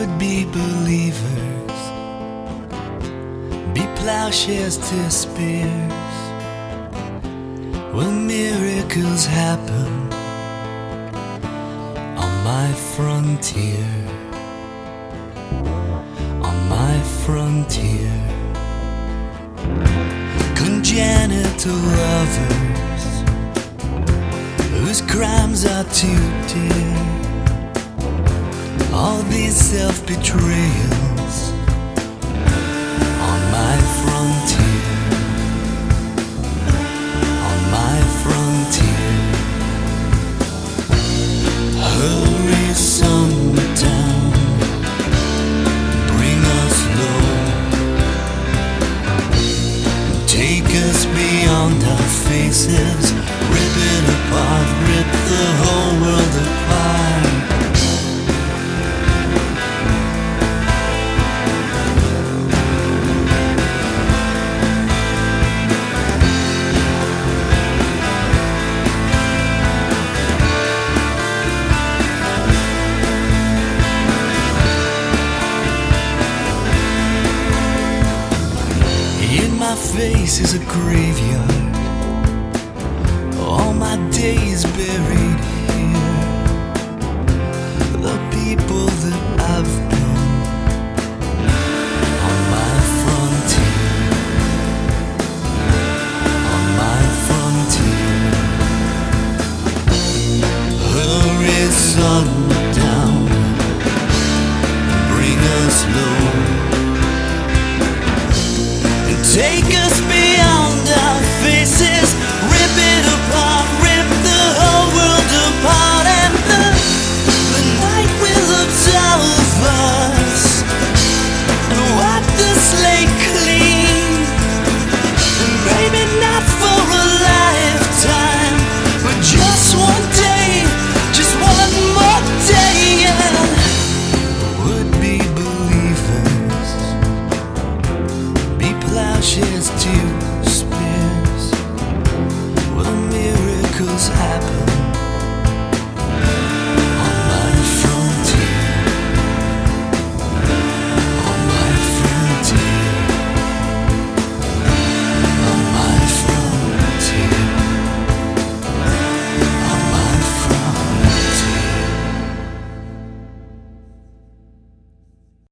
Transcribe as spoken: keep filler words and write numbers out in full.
be believers, be plowshares to spears. Will miracles happen on my frontier? On my frontier, congenital lovers whose crimes are too dear. All these self-betrayals on my frontier, on my frontier. Hurry, sundown, bring us low, take us beyond our faces, rip it apart, rip the whole world apart. My face is a graveyard, all my days buried here. The people that I've been on my frontier, on my frontier. Hurry, sundown, bring us low, take us beyond our faces,